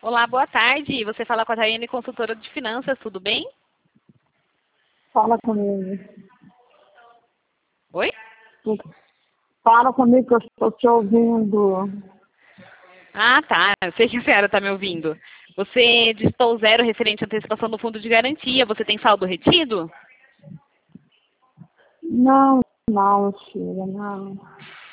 Olá, boa tarde. Você fala com a Tayane, consultora de finanças, tudo bem? Fala comigo. Oi? Fala comigo que eu estou te ouvindo. Ah, tá. Eu sei que a senhora está me ouvindo. Você distou zero referente à antecipação do fundo de garantia. Você tem saldo retido? Não, filha, não.